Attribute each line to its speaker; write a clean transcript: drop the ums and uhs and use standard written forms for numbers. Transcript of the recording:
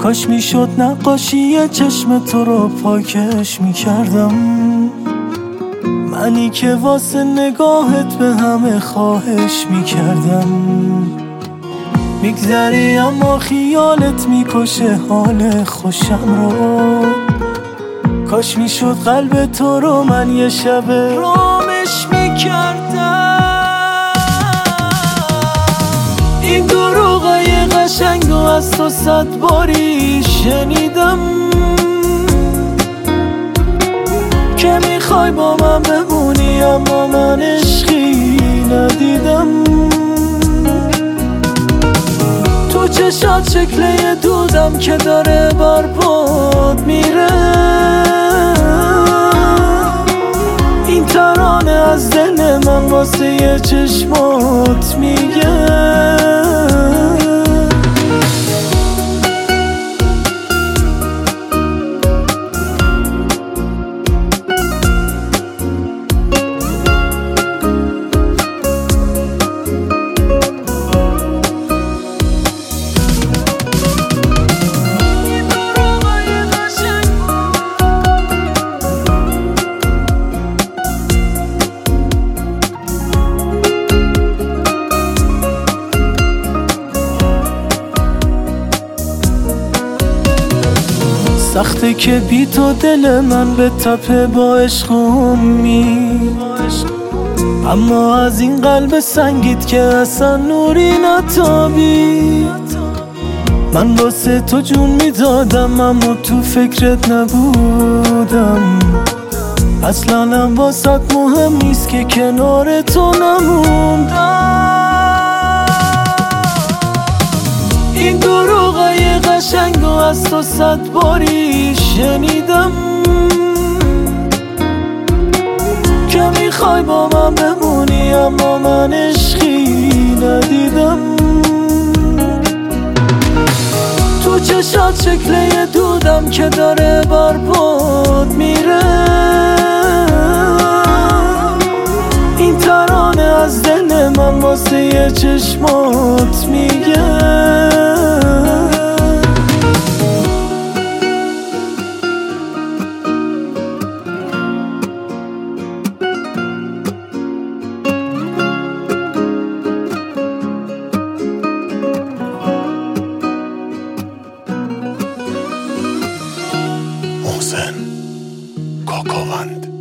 Speaker 1: کاش میشد نقاشی چشم تو رو پاکش میکردم، منی که واسه نگاهت به همه خواهش میکردم. میگذری اما خیالت میکشه حال خوشم رو، کاش میشد قلب تو رو من یه شب رامش میکردم. این دروغای قشنگو از تو 100 باری شنیدم، که میخوای با من بمونی اما من عشقی ندیدم. تو چشات شکل یه دودم که داره برباد میره، این ترانه از دل من واسه یه چشمات میگه. سخته که بی تو دل من به تپه با عشق امید، اما از این قلب سنگیت که اصلا نوری نتابید. من واسه تو جون میدادم اما تو فکرت نبودم، اصلا هم واسط مهم نیست که کنار تو نموندم. این دروغای قشنگو از تو 100 باری شنیدم، که میخوای با من بمونی اما من عشقی ندیدم. تو چشات شکل یه دودم که داره برباد میره، این ترانه از دل من واسه یه چشمات میگه.
Speaker 2: محسن کاکاوند.